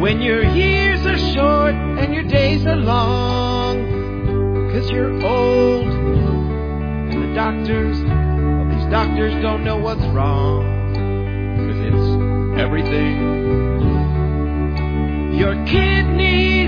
when your years are short and your days are long, 'cause you're old and the doctors, well, these doctors don't know what's wrong, 'cause it's everything. Your kidneys